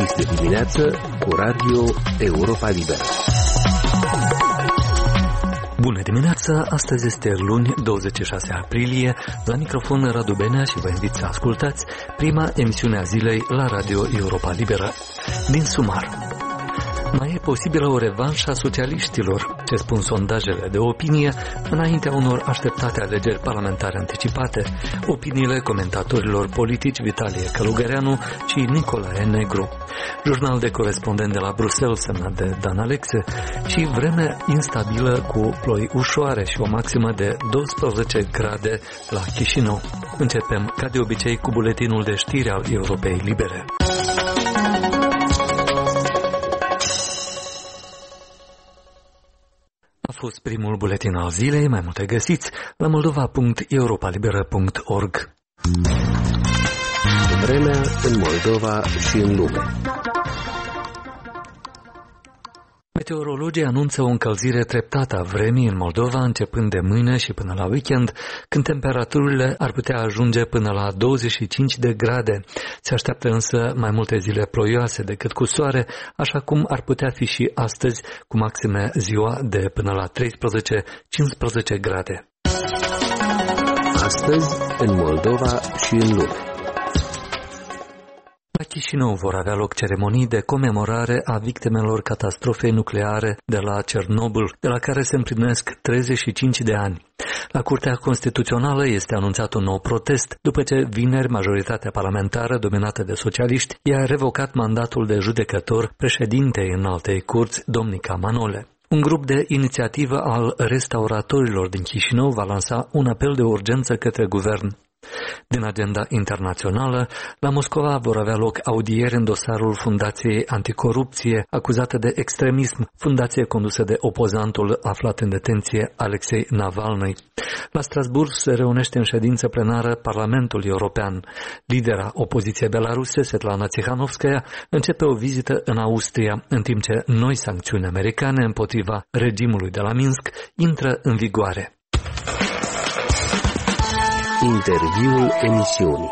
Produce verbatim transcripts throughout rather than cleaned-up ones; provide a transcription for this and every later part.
Dis de dimineață cu Radio Europa Liberă. Bună dimineața! Astăzi este luni, douăzeci și șase aprilie. La microfon Radu Benea și vă invit să ascultați prima emisiune a zilei la Radio Europa Liberă. Din sumar. Mai e posibilă o revanșă a socialiștilor, ce spun sondajele de opinie, înaintea unor așteptate alegeri parlamentare anticipate, opiniile comentatorilor politici Vitalie Călugăreanu și Nicolae Negru, jurnal de corespondent de la Bruxelles semnat de Dan Alexe și vreme instabilă cu ploi ușoare și o maximă de douăsprezece grade la Chișinău. Începem, ca de obicei, cu buletinul de știri al Europei Libere. A fost primul buletin al zilei, mai multe găsiți la moldova punct europa liberă punct org. Vremea în Moldova și în lume. Meteorologii anunță o încălzire treptată a vremii în Moldova începând de mâine și până la weekend, când temperaturile ar putea ajunge până la douăzeci și cinci de grade. Se așteaptă însă mai multe zile ploioase decât cu soare, așa cum ar putea fi și astăzi, cu maxime ziua de până la treisprezece cincisprezece grade. Astăzi în Moldova și în lume. La Chișinău vor avea loc ceremonii de comemorare a victimelor catastrofei nucleare de la Cernobâl, de la care se împlinesc treizeci și cinci de ani. La Curtea Constituțională este anunțat un nou protest, după ce vineri majoritatea parlamentară, dominată de socialiști, i-a revocat mandatul de judecător președintei Înaltei Curți, Domnica Manole. Un grup de inițiativă al restauratorilor din Chișinău va lansa un apel de urgență către guvern. Din agenda internațională, la Moscova vor avea loc audieri în dosarul Fundației Anticorupție, acuzată de extremism, fundație condusă de opozantul aflat în detenție Alexei Navalny. La Strasbourg se reunește în ședință plenară Parlamentul European. Lidera opoziției belaruse, Svetlana Tsikhanovskaya, începe o vizită în Austria, în timp ce noi sancțiuni americane împotriva regimului de la Minsk intră în vigoare. Interviul emisiunii.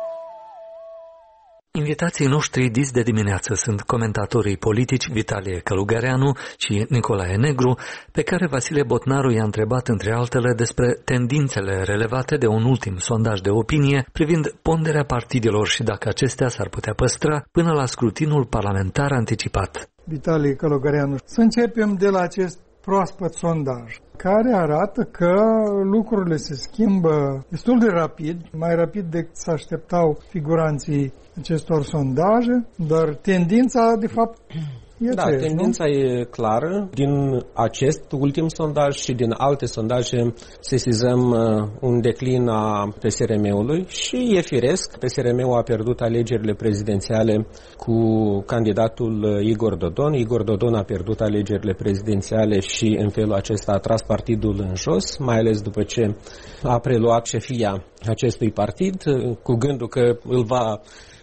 Invitații noștri dis de dimineață sunt comentatorii politici Vitalie Călugăreanu și Nicolae Negru, pe care Vasile Botnaru i-a întrebat între altele despre tendințele relevate de un ultim sondaj de opinie privind ponderea partidelor și dacă acestea s-ar putea păstra până la scrutinul parlamentar anticipat. Vitalie Călugăreanu, să începem de la acest proaspăt sondaj, care arată că lucrurile se schimbă destul de rapid, mai rapid decât se așteptau figuranții acestor sondaje, dar tendința, de fapt, e Da, aceeași, tendința nu? e clară. Din acest ultim sondaj și din alte sondaje sesizăm uh, un declin a P S R M-ului și e firesc. P S R M-ul a pierdut alegerile prezidențiale cu candidatul Igor Dodon. Igor Dodon a pierdut alegerile prezidențiale și în felul acesta a tras partidul în jos, mai ales după ce a preluat șefia acestui partid, cu gândul că îl va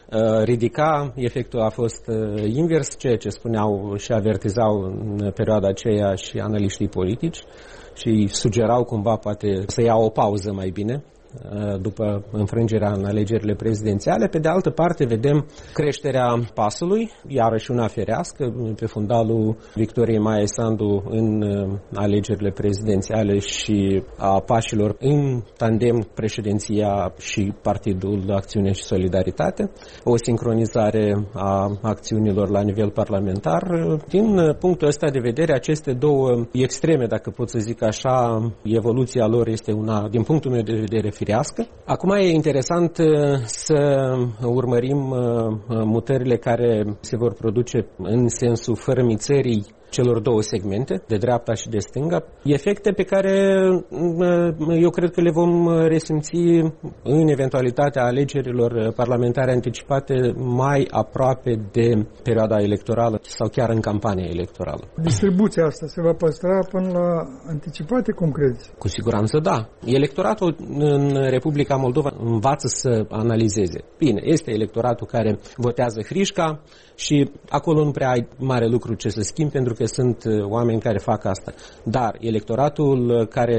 ridica. Efectul a fost invers, ceea ce spuneau și avertizau în perioada aceea și analiștii politici și sugerau cumva poate să ia o pauză mai bine după înfrângerea în alegerile prezidențiale. Pe de altă parte, vedem creșterea PAS-ului, iarăși una ferească, pe fundalul Victoriei Maia Sandu în alegerile prezidențiale și a pașilor în tandem președinția și Partidul Acțiune și Solidaritate. O sincronizare a acțiunilor la nivel parlamentar. Din punctul ăsta de vedere, aceste două extreme, dacă pot să zic așa, evoluția lor este una, din punctul meu de vedere, firească. Acum e interesant să urmărim mutările care se vor produce în sensul fărâmițării celor două segmente, de dreapta și de stânga, efecte pe care eu cred că le vom resimți în eventualitatea alegerilor parlamentare anticipate mai aproape de perioada electorală sau chiar în campania electorală. Distribuția asta se va păstra până la anticipate, cum crezi? Cu siguranță da. Electoratul în Republica Moldova învață să analizeze. Bine, este electoratul care votează hrișca și acolo nu prea ai mare lucru ce să schimbi, pentru că sunt oameni care fac asta. Dar electoratul care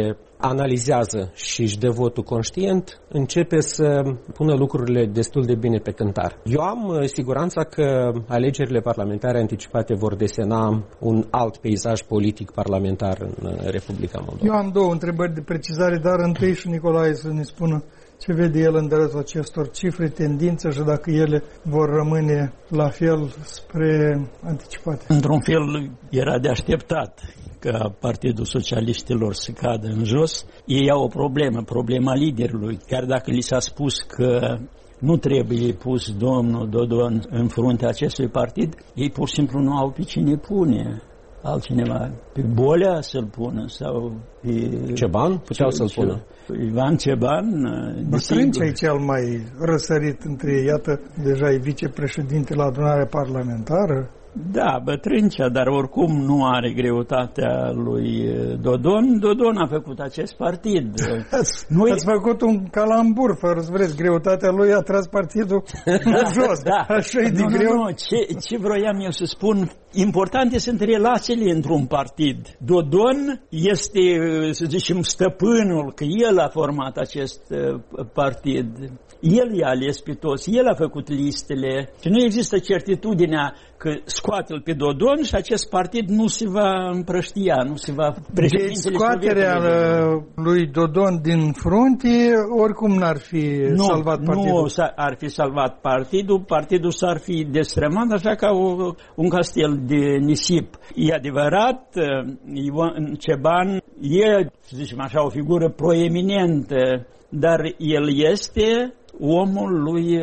analizează și își dă votul conștient, începe să pună lucrurile destul de bine pe cântar. Eu am siguranța că alegerile parlamentare anticipate vor desena un alt peisaj politic parlamentar în Republica Moldova. Eu am două întrebări de precizare, dar întâi și Nicolae să ne spună ce vede el în dreptul acestor cifre, tendințe și dacă ele vor rămâne la fel spre anticipate. Într-un fel era de așteptat ca Partidul Socialiștilor să cadă în jos. Ei au o problemă, problema liderului. Chiar dacă li s-a spus că nu trebuie pus domnul Dodon în fruntea acestui partid, ei pur și simplu nu au pe cine pune. Altcineva, pe Bolea să-l pună sau pe... Ceban? Puteau să-l pună. Ivan Ceban, Strâncea e cel mai răsărit între ei, iată, deja e vicepreședinte la adunarea parlamentară. Da, Bătrâncea, dar oricum nu are greutatea lui Dodon. Dodon a făcut acest partid. Ați, Noi... ați făcut un calambur, fără să vreți, greutatea lui a tras partidul jos. Da. Așa e de nu, greu. Nu, nu. Ce, ce vroiam eu să spun, importante sunt relațiile într-un partid. Dodon este, să zicem, stăpânul, că el a format acest partid. El i-a ales pe toți, el a făcut listele și nu există certitudinea că scoate-l pe Dodon și acest partid nu se va împrăștia, nu se va... Deci scoaterea lui Dodon din frunte oricum n-ar fi nu, salvat partidul. Nu ar fi salvat partidul, partidul s-ar fi destrămat așa ca o, un castel de nisip. E adevărat, Ivan Ceban e, să zicem așa, o figură proeminentă, dar el este omul lui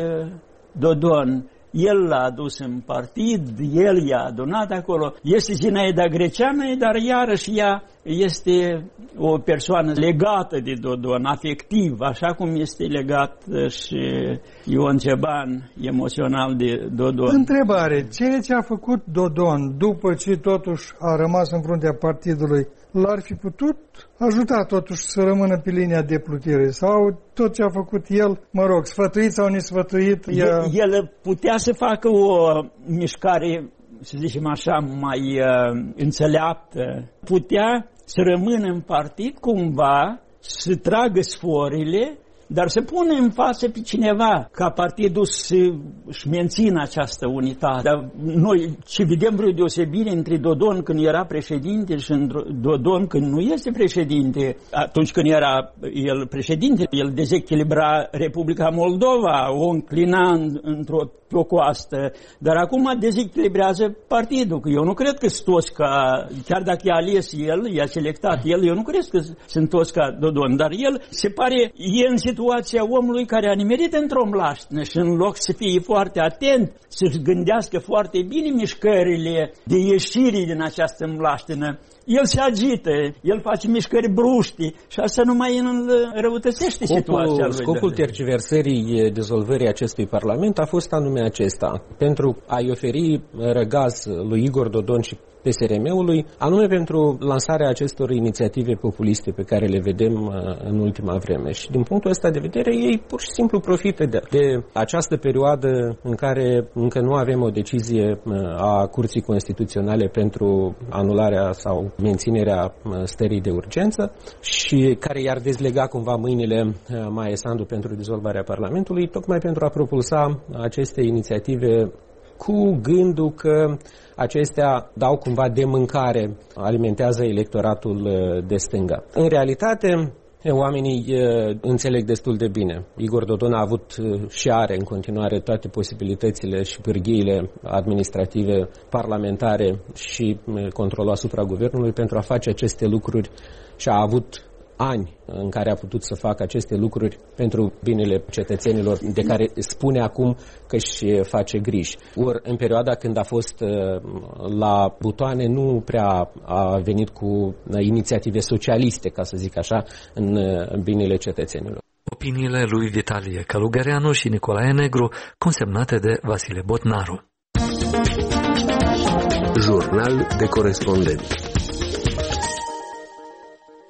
Dodon. El l-a adus în partid, el i-a adunat acolo. Este Zinaida Greceană, dar iarăși ea este o persoană legată de Dodon, afectiv, așa cum este legat și Ion Ceban, emoțional de Dodon. Întrebare, ceea ce a făcut Dodon după ce totuși a rămas în fruntea partidului, l-ar fi putut ajuta totuși să rămână pe linia de plutire? Sau tot ce a făcut el, mă rog, sfătuit sau nesfătuit? Ea... El putea să facă o mișcare, să zicem așa, mai uh, înțeleaptă. Putea să rămână în partid cumva, să tragă sforile, dar să pune în față pe cineva ca partidul să-și mențină această unitate. Dar noi ce vedem vreo deosebire între Dodon când era președinte și Dodon când nu este președinte, atunci când era el președinte, el dezechilibra Republica Moldova, o înclina într-o pe o coastă, dar acum dezechilibrează partidul, că eu nu cred că sunt toți ca, chiar dacă i-a ales el, i-a selectat el, eu nu cred că sunt toți ca Dodon, dar el se pare, e în situația omului care a nimerit într-o mlaștină și în loc să fie foarte atent, să-și gândească foarte bine mișcările de ieșire din această mlaștină, el se agită, el face mișcări bruște și asta nu mai înrăutățește situația lui. Scopul tergiversării dizolvării acestui parlament a fost anume acesta, pentru a-i oferi răgaz lui Igor Dodon și P S R M-ului, anume pentru lansarea acestor inițiative populiste pe care le vedem în ultima vreme. Și din punctul ăsta de vedere, ei pur și simplu profită de, de această perioadă în care încă nu avem o decizie a Curții Constituționale pentru anularea sau menținerea stării de urgență și care i-ar dezlega cumva mâinile Maia Sandu pentru dizolvarea Parlamentului, tocmai pentru a propulsa aceste inițiative cu gândul că acestea dau cumva de mâncare, alimentează electoratul de stânga. În realitate, oamenii înțeleg destul de bine. Igor Dodon a avut și are în continuare toate posibilitățile și pârghiile administrative, parlamentare și controlul asupra guvernului pentru a face aceste lucruri și a avut ani în care a putut să facă aceste lucruri pentru binele cetățenilor de care spune acum că își face griji. Ori în perioada când a fost la butoane nu prea a venit cu inițiative socialiste, ca să zic așa, în binele cetățenilor. Opiniile lui Vitalie Călugăreanu și Nicolae Negru, consemnate de Vasile Botnaru. Jurnal de corespondenți.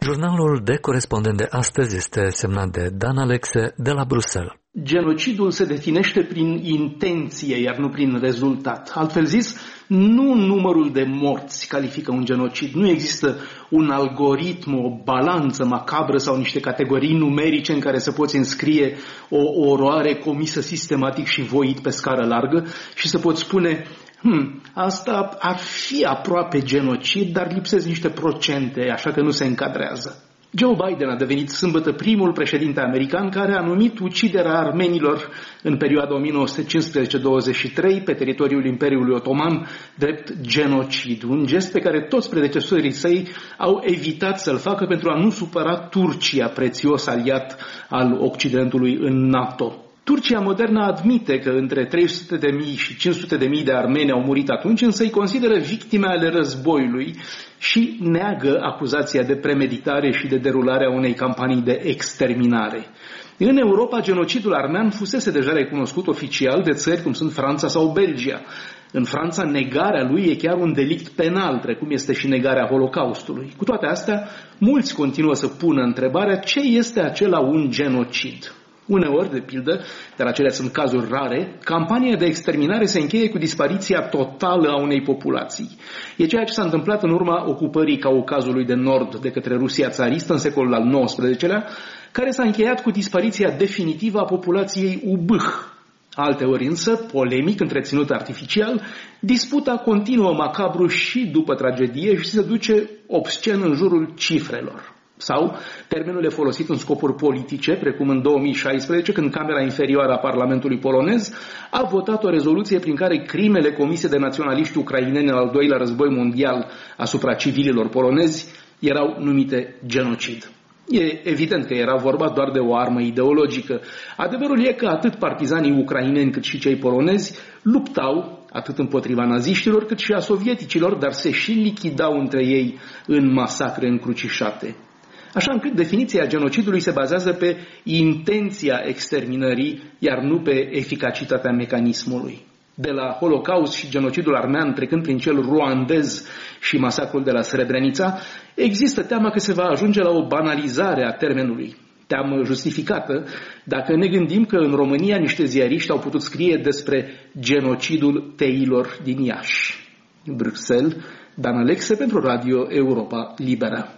Jurnalul de corespondent de astăzi este semnat de Dan Alexe de la Bruxelles. Genocidul se definește prin intenție, iar nu prin rezultat. Altfel zis, nu numărul de morți califică un genocid. Nu există un algoritm, o balanță macabră sau niște categorii numerice în care să poți înscrie o oroare comisă sistematic și voit pe scară largă și să poți spune: Hmm, asta ar fi aproape genocid, dar lipsesc niște procente, așa că nu se încadrează. Joe Biden a devenit sâmbătă primul președinte american care a numit uciderea armenilor în perioada o mie nouă sute cincisprezece douăzeci și trei pe teritoriul Imperiului Otoman drept genocid, un gest pe care toți predecesorii săi au evitat să-l facă pentru a nu supăra Turcia, prețios aliat al Occidentului în NATO. Turcia modernă admite că între trei sute de mii și cinci sute de mii de armeni au murit atunci, însă îi consideră victime ale războiului și neagă acuzația de premeditare și de derulare a unei campanii de exterminare. În Europa, genocidul armean fusese deja recunoscut oficial de țări cum sunt Franța sau Belgia. În Franța, negarea lui e chiar un delict penal, precum este și negarea Holocaustului. Cu toate astea, mulți continuă să pună întrebarea: ce este acela un genocid? Uneori, de pildă, dar acelea sunt cazuri rare, campania de exterminare se încheie cu dispariția totală a unei populații. E ceea ce s-a întâmplat în urma ocupării Caucazului de Nord de către Rusia țaristă în secolul al nouăsprezecelea, care s-a încheiat cu dispariția definitivă a populației ubâh. Alteori însă, polemic, întreținut artificial, disputa continuă macabru și după tragedie și se duce obscen în jurul cifrelor. Sau termenul e folosit în scopuri politice, precum în două mii șaisprezece, când Camera Inferioară a Parlamentului polonez a votat o rezoluție prin care crimele comise de naționaliști ucraineni în al doilea război mondial asupra civililor polonezi erau numite genocid. E evident că era vorba doar de o armă ideologică. Adevărul e că atât partizanii ucraineni cât și cei polonezi luptau atât împotriva naziștilor cât și a sovieticilor, dar se și lichidau între ei în masacre încrucișate. Așa încât definiția genocidului se bazează pe intenția exterminării, iar nu pe eficacitatea mecanismului. De la Holocaust și genocidul armean, trecând prin cel ruandez și masacrul de la Srebrenica, există teama că se va ajunge la o banalizare a termenului. Teamă justificată dacă ne gândim că în România niște ziariști au putut scrie despre genocidul teilor din Iași. În Bruxelles, Dan Alexe pentru Radio Europa Liberă.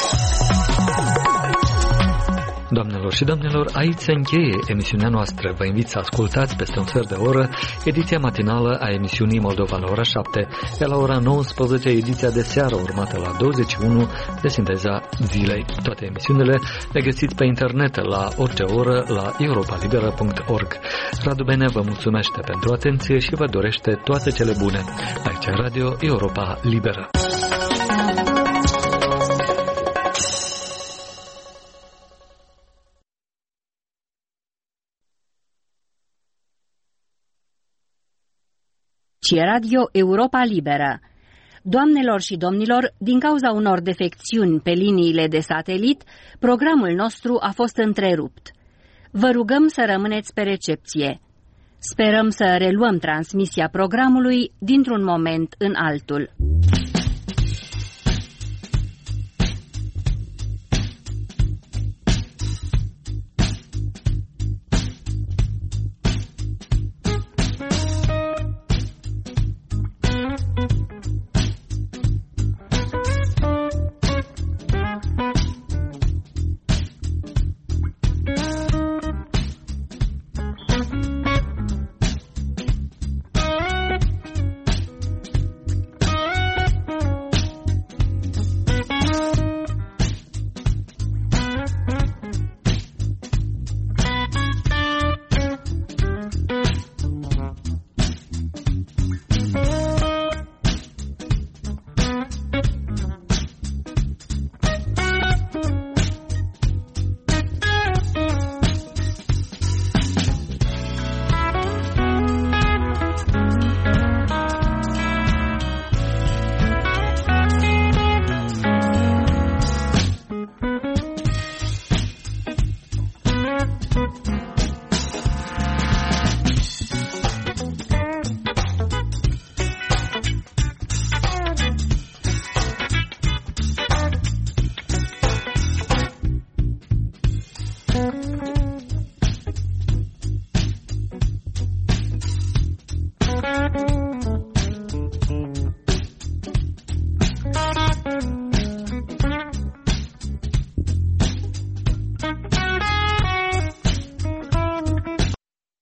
Doamnelor și domnilor, aici se încheie emisiunea noastră. Vă invit să ascultați peste un sfert de oră ediția matinală a emisiunii Moldova la ora șapte, iar la ora nouăsprezece ediția de seară urmată la douăzeci și unu de sinteza zilei. Toate emisiunile le găsiți pe internet la orice oră la europa liberă punct org. Radu Bene vă mulțumește pentru atenție și vă dorește toate cele bune. Aici Radio Europa Liberă. Radio Europa Liberă. Doamnelor și domnilor, din cauza unor defecțiuni pe liniile de satelit, programul nostru a fost întrerupt. Vă rugăm să rămâneți pe recepție. Sperăm să reluăm transmisia programului dintr-un moment în altul.